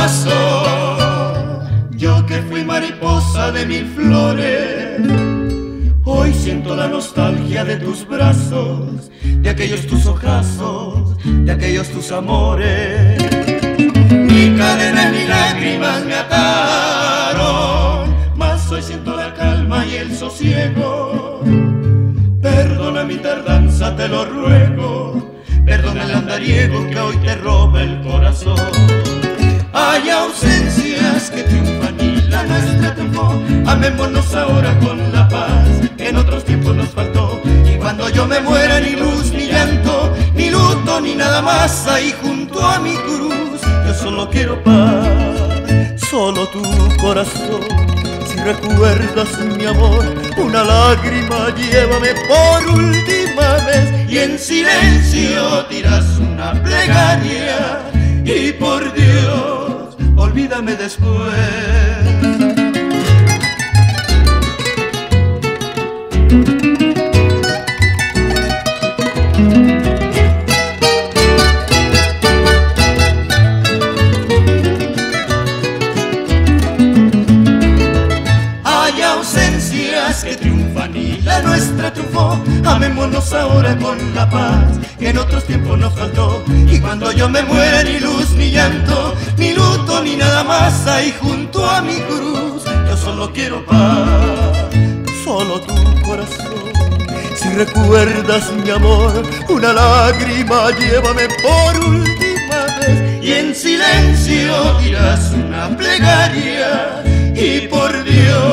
corazón. Yo que fui mariposa de mil flores, hoy siento la nostalgia de tus brazos, de aquellos tus ojazos, de aquellos tus amores. Mi cadena y mis lágrimas me ataron, mas hoy siento la calma y el sosiego. Perdona mi tardanza, te lo ruego, perdona el andariego que hoy te roba el corazón. Hay ausencias que triunfan y la nuestra triunfó. Amémonos ahora con la paz que en otros tiempos nos faltó. Y cuando yo me muera, ni luz, ni llanto, ni luto, ni nada más. Ahí junto a mi cruz yo solo quiero paz, solo tu corazón. Si recuerdas mi amor, una lágrima llévame por última vez, y en silencio tiras una plegaria, y por Dios, olvídame después. Que triunfan y la nuestra triunfó. Amémonos ahora con la paz que en otros tiempos nos faltó. Y cuando yo me muera, ni luz, ni llanto, ni luto, ni nada más. Ahí junto a mi cruz yo solo quiero paz, solo tu corazón. Si recuerdas mi amor, una lágrima llévame por última vez, y en silencio dirás una plegaria, y por Dios,